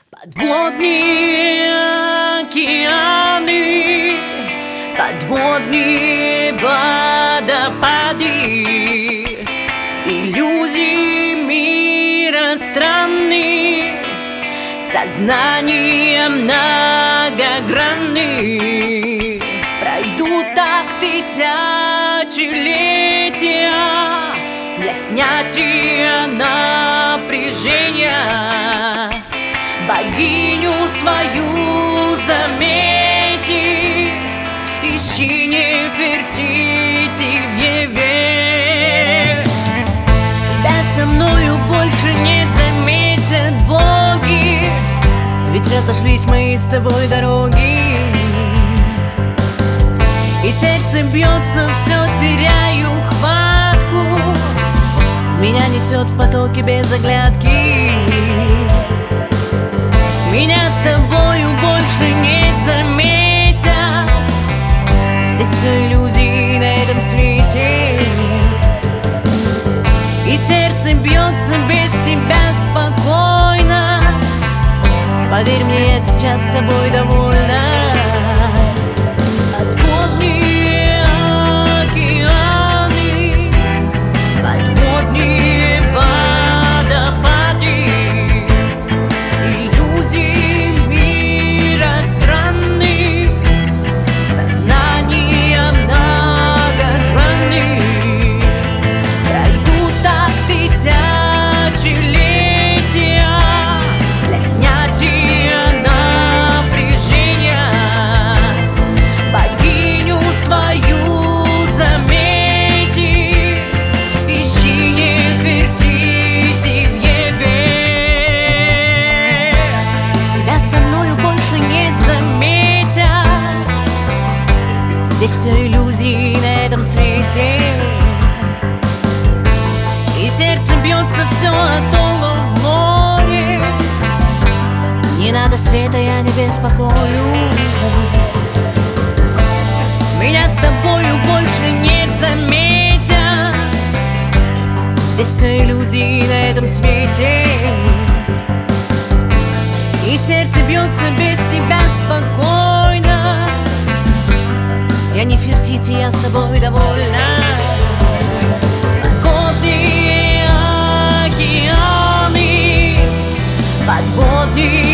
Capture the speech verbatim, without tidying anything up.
Подводные океаны, подводные водопады, иллюзии мира странны, сознание многогранны. Пройдут так тысячелетия для снятия напряжения. Богиню свою замети, ищи Нефертити в Еве. Тебя со мною больше не заметят боги, ведь разошлись мои с тобой дороги. И сердце бьется, все теряю хватку, меня несет в потоке без оглядки. Меня с тобою больше не заметят, здесь все иллюзии на этом свете. И сердце бьется без тебя спокойно, поверь мне, я сейчас собой довольна. Подводные океаны, подводные водопады, иллюзии мира странны, сознание многогранны. Пройдут так тысячелетия для снятия напряжения. Богиню свою замети, ищи Нефертити в Еве. Тебя со мною больше не заметят, здесь все иллюзии на этом свете. И сердце бьется, все отоло в море. Не надо света, я не беспокоюсь. Меня с тобою больше не заметят, здесь все иллюзии на этом свете. И сердце бьется без тебя спокойно. Я Нефертити, я собой довольна. Подводные океаны, подводные